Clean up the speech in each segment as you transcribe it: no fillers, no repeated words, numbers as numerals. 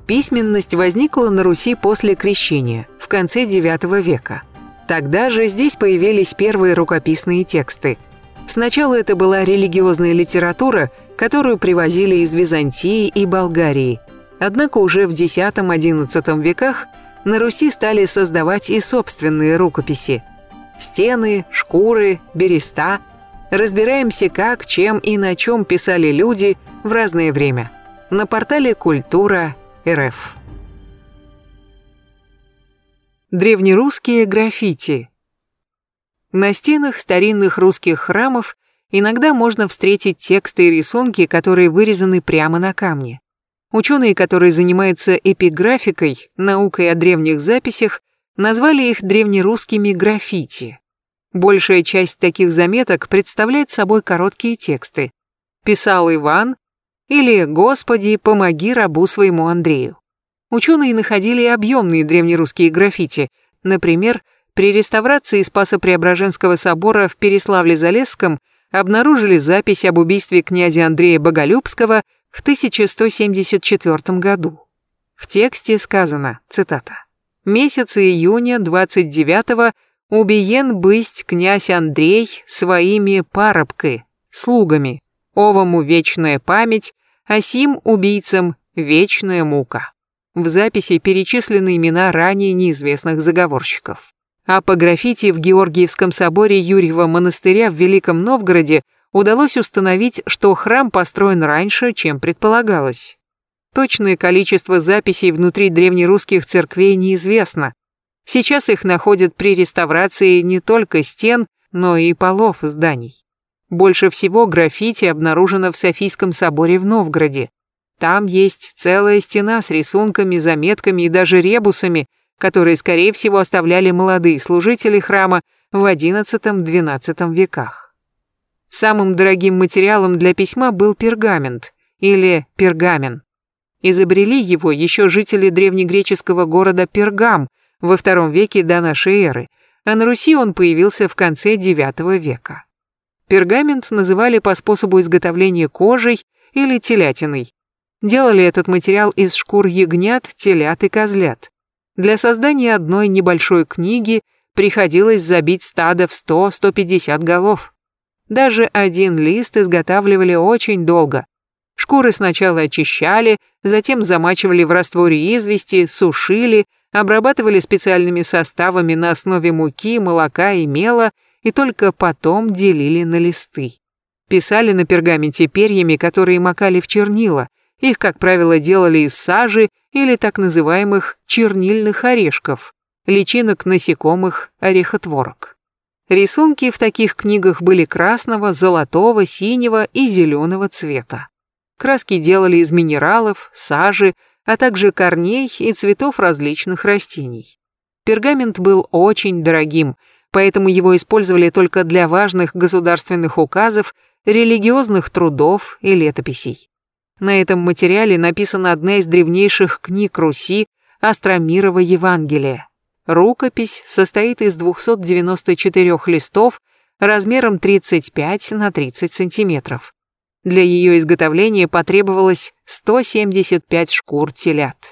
Письменность возникла на Руси после Крещения, в конце IX века. Тогда же здесь появились первые рукописные тексты. Сначала это была религиозная литература, которую привозили из Византии и Болгарии. Однако уже в X-XI веках на Руси стали создавать и собственные рукописи. Стены, шкуры, береста. Разбираемся, как, чем и на чем писали люди в разное время. На портале Культура.рф. Древнерусские граффити. На стенах старинных русских храмов иногда можно встретить тексты и рисунки, которые вырезаны прямо на камне. Ученые, которые занимаются эпиграфикой, наукой о древних записях, назвали их древнерусскими граффити. Большая часть таких заметок представляет собой короткие тексты. «Писал Иван» или «Господи, помоги рабу своему Андрею». Ученые находили объемные древнерусские граффити. Например, при реставрации Спасо-Преображенского собора в Переславле-Залесском обнаружили запись об убийстве князя Андрея Боголюбского в 1174 году. В тексте сказано, цитата, «Месяца июня 29-го убиен бысть князь Андрей своими парабкы, слугами, овому вечная память, а сим убийцам вечная мука». В записи перечислены имена ранее неизвестных заговорщиков. А по граффити в Георгиевском соборе Юрьева монастыря в Великом Новгороде удалось установить, что храм построен раньше, чем предполагалось. Точное количество записей внутри древнерусских церквей неизвестно. Сейчас их находят при реставрации не только стен, но и полов зданий. Больше всего граффити обнаружено в Софийском соборе в Новгороде. Там есть целая стена с рисунками, заметками и даже ребусами, которые, скорее всего, оставляли молодые служители храма в XI-XII веках. Самым дорогим материалом для письма был пергамент или пергамен. Изобрели его еще жители древнегреческого города Пергам во II веке до нашей эры, а на Руси он появился в конце IX века. Пергамент называли по способу изготовления кожей или телятиной. Делали этот материал из шкур ягнят, телят и козлят. Для создания одной небольшой книги приходилось забить стадо в 100-150 голов. Даже один лист изготавливали очень долго. Шкуры сначала очищали, затем замачивали в растворе извести, сушили, обрабатывали специальными составами на основе муки, молока и мела и только потом делили на листы. Писали на пергаменте перьями, которые макали в чернила. Их, как правило, делали из сажи или так называемых чернильных орешков, личинок насекомых орехотворок. Рисунки в таких книгах были красного, золотого, синего и зеленого цвета. Краски делали из минералов, сажи, а также корней и цветов различных растений. Пергамент был очень дорогим, поэтому его использовали только для важных государственных указов, религиозных трудов и летописей. На этом материале написана одна из древнейших книг Руси Остромирова Евангелие. Рукопись состоит из 294 листов размером 35 на 30 сантиметров. Для ее изготовления потребовалось 175 шкур телят.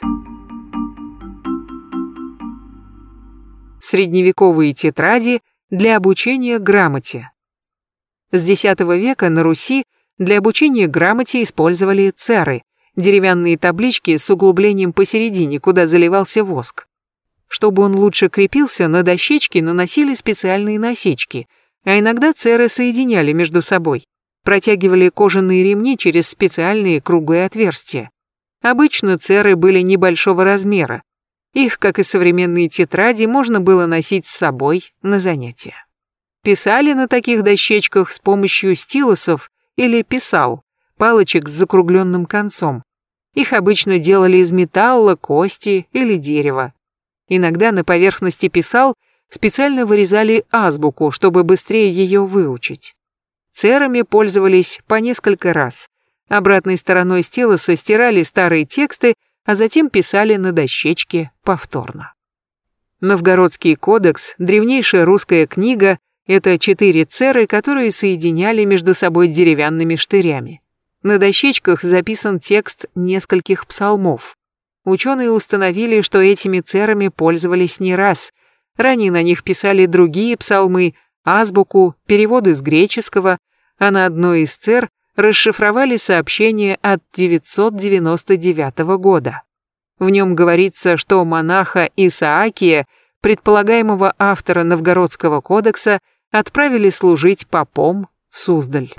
Средневековые тетради для обучения грамоте. С X века на Руси для обучения грамоте использовали церы, деревянные таблички с углублением посередине, куда заливался воск. Чтобы он лучше крепился, на дощечки наносили специальные насечки, а иногда церы соединяли между собой, протягивали кожаные ремни через специальные круглые отверстия. Обычно церы были небольшого размера. Их, как и современные тетради, можно было носить с собой на занятия. Писали на таких дощечках с помощью стилусов или писал, палочек с закругленным концом. Их обычно делали из металла, кости или дерева. Иногда на поверхности писал специально вырезали азбуку, чтобы быстрее ее выучить. Церами пользовались по несколько раз. Обратной стороной стилуса стирали старые тексты, а затем писали на дощечке повторно. Новгородский кодекс, древнейшая русская книга, это 4 церы, которые соединяли между собой деревянными штырями. На дощечках записан текст нескольких псалмов. Ученые установили, что этими церами пользовались не раз. Ранее на них писали другие псалмы, азбуку, переводы с греческого, а на одной из цер расшифровали сообщение от 999 года. В нем говорится, что монаха Исаакия, предполагаемого автора Новгородского кодекса, отправили служить попом в Суздаль.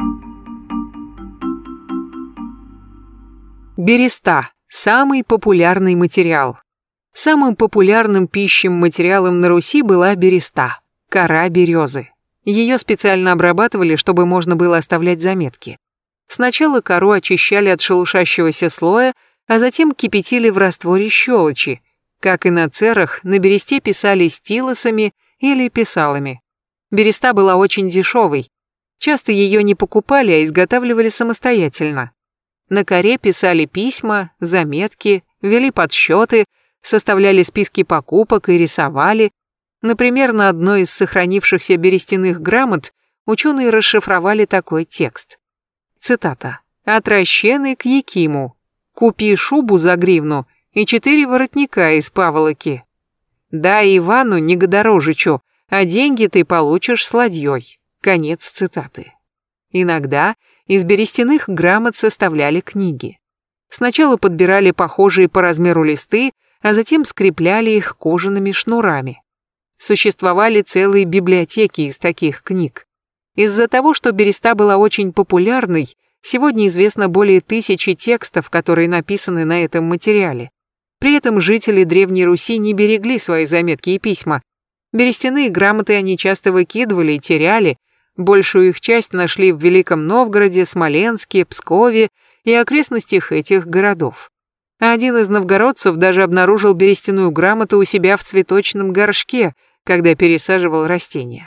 Береста – самый популярный материал. Самым популярным пищим материалом на Руси была береста – кора березы. Ее специально обрабатывали, чтобы можно было оставлять заметки. Сначала кору очищали от шелушащегося слоя, а затем кипятили в растворе щелочи. Как и на церах, на бересте писали стилосами или писалами. Береста была очень дешевой. Часто ее не покупали, а изготавливали самостоятельно. На коре писали письма, заметки, вели подсчеты, составляли списки покупок и рисовали. Например, на одной из сохранившихся берестяных грамот ученые расшифровали такой текст. Цитата. «От Рощены к Якиму. Купи шубу за гривну и 4 воротника из паволоки. Дай Ивану Негодорожичу, а деньги ты получишь с ладьей». Конец цитаты. Иногда из берестяных грамот составляли книги. Сначала подбирали похожие по размеру листы, а затем скрепляли их кожаными шнурами. Существовали целые библиотеки из таких книг. Из-за того, что береста была очень популярной, сегодня известно более 1000 текстов, которые написаны на этом материале. При этом жители Древней Руси не берегли свои заметки и письма. Берестяные грамоты они часто выкидывали и теряли, большую их часть нашли в Великом Новгороде, Смоленске, Пскове и окрестностях этих городов. Один из новгородцев даже обнаружил берестяную грамоту у себя в цветочном горшке, когда пересаживал растения.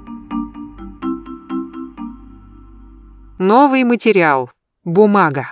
Новый материал – бумага.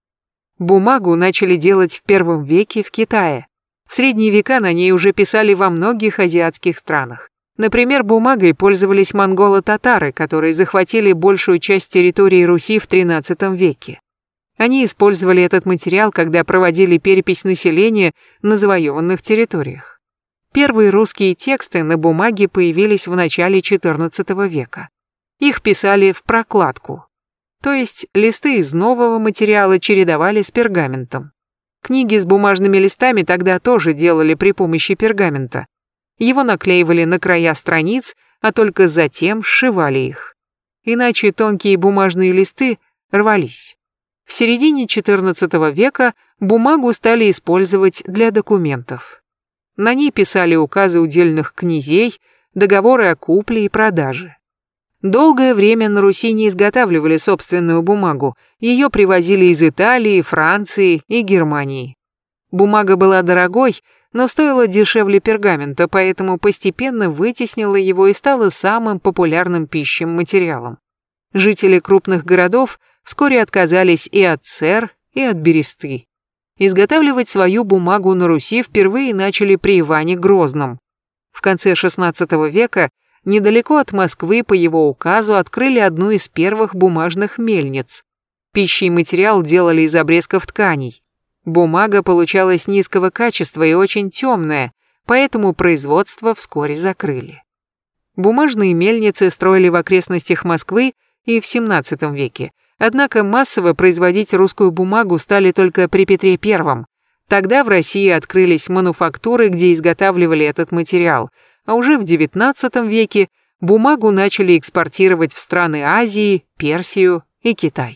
Бумагу начали делать в первом веке в Китае. В средние века на ней уже писали во многих азиатских странах. Например, бумагой пользовались монголо-татары, которые захватили большую часть территории Руси в XIII веке. Они использовали этот материал, когда проводили перепись населения на завоеванных территориях. Первые русские тексты на бумаге появились в начале XIV века. Их писали в прокладку, то есть листы из нового материала чередовали с пергаментом. Книги с бумажными листами тогда тоже делали при помощи пергамента. Его наклеивали на края страниц, а только затем сшивали их. Иначе тонкие бумажные листы рвались. В середине XIV века бумагу стали использовать для документов. На ней писали указы удельных князей, договоры о купле и продаже. Долгое время на Руси не изготавливали собственную бумагу, ее привозили из Италии, Франции и Германии. Бумага была дорогой, но стоила дешевле пергамента, поэтому постепенно вытеснила его и стала самым популярным пищим материалом. Жители крупных городов вскоре отказались и от цер, и от бересты. Изготавливать свою бумагу на Руси впервые начали при Иване Грозном. В конце XVI века недалеко от Москвы по его указу открыли одну из первых бумажных мельниц. Пищий материал делали из обрезков тканей. Бумага получалась низкого качества и очень темная, поэтому производство вскоре закрыли. Бумажные мельницы строили в окрестностях Москвы и в XVII веке, однако массово производить русскую бумагу стали только при Петре I. Тогда в России открылись мануфактуры, где изготавливали этот материал, а уже в XIX веке бумагу начали экспортировать в страны Азии, Персию и Китай.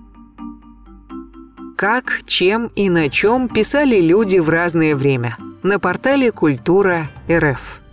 Как, чем и на чем писали люди в разное время. На портале Культура.рф.